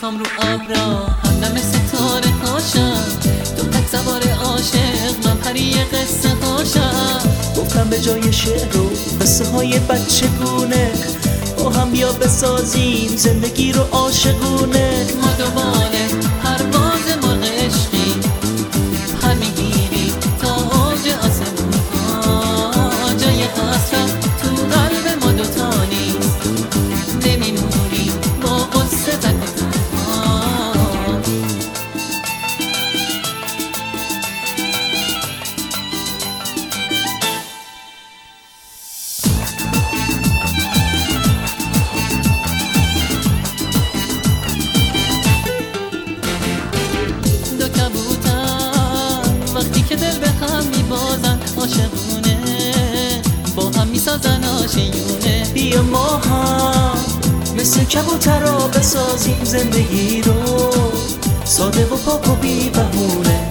میخوام رو ابرا همدم ستاره هاشم، تو تک سوار عاشق من پری قصه هاشم. گفتم به جای شعر و قصه های بچگونه با هم بیا بسازیم زندگی رو عاشقونه. ما دوباره پرواز مرغ عشقی پر میگیریم تا اوج آسمون ها. جای حسرت تو قلب ما دوتا نیست، نمیمونیم با قصه تک تنها. دو کبوتر وقتی که دل به هم میبازن عاشقونه با هم میسازن آشیونه. بیا ما هم مثل کبوترها بسازیم زندگی رو ساده و پاک و بی بهونه.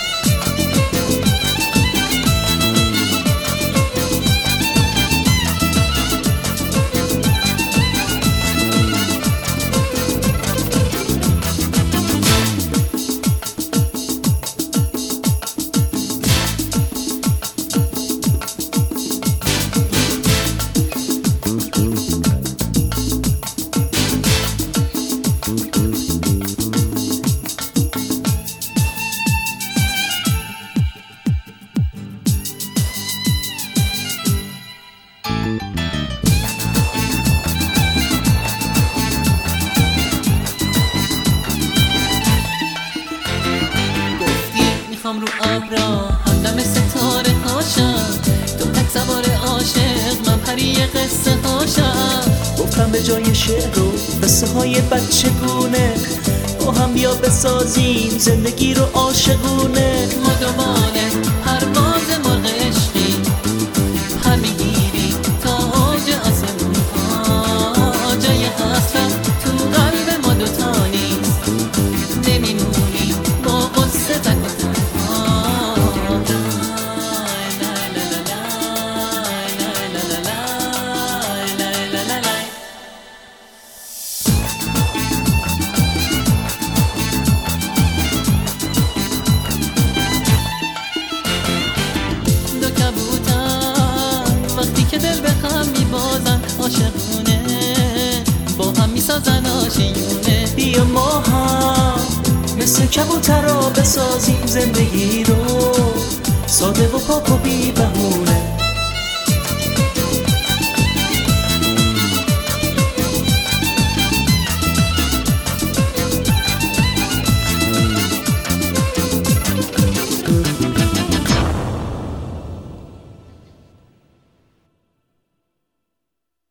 میخوام رو ابرا همدم ستاره هاشم، تو تک سوار عاشق من پری قصه هاشم. گفتم به جای شعر و قصه های بچگونه با هم بیا بسازیم زندگی رو عاشقونه. ما دوباره پرواز مرغ عشقی پر میگیریم تا اوج آسمون ها. جای حسرت تو قلب ما دوتا نیست، نمیمونیم با قصه تک تنها. دو کبوتر وقتی که دل به هم میبازن عاشقونه با هم میسازن آشیونه. بیا ما هم مثل کبوترها بسازیم زندگی رو ساده و پاک و بی بهونه.